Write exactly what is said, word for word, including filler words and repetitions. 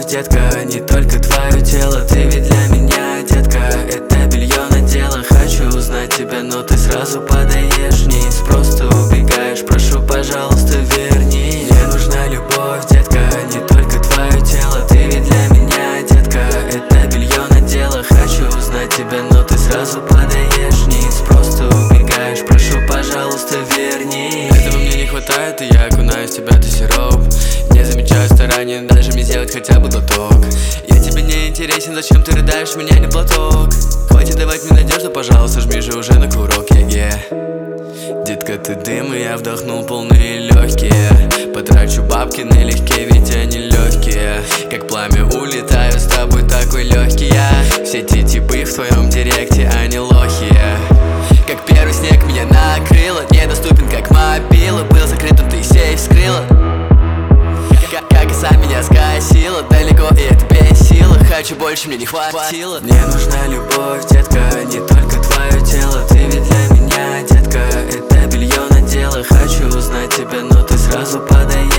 детка, не только твое тело. Ты ведь для меня, детка, это белье надела. Хочу узнать тебя, но ты сразу подаешь вниз. Просто убегаешь, прошу, пожалуйста, верни. Мне нужна любовь, детка, не только твое тело. Ты ведь для меня, детка, это белье надела. Хочу узнать тебя, но ты сразу подаешь вниз. Просто убегаешь, прошу, пожалуйста, верни. Этого мне не хватает, и я окунаю в тебя, ты сироп. Не замечаю старания, даже мне сделать хотя бы глоток. Я тебе не интересен, зачем ты рыдаешь, меня не платок. Хватит давать мне надежду, пожалуйста, жми же уже на курок, еге. Детка, ты дым, и я вдохнул полные легкие. Потрачу бабки налегке, ведь они легкие. Как пламя улетаю с тобой, такой легкий я. Все те типы в твоем директе, они лохи. Как первый снег меня накрыло, недоступен как мобила. Был закрытым, ты сейф вскрыла. Как, как и сам меня скосила, далеко, и это бесило. Хочу больше, мне не хватило. Мне нужна любовь, детка, не только твое тело. Ты ведь для меня, детка, это белье надела. Хочу узнать тебя, но ты сразу подаешь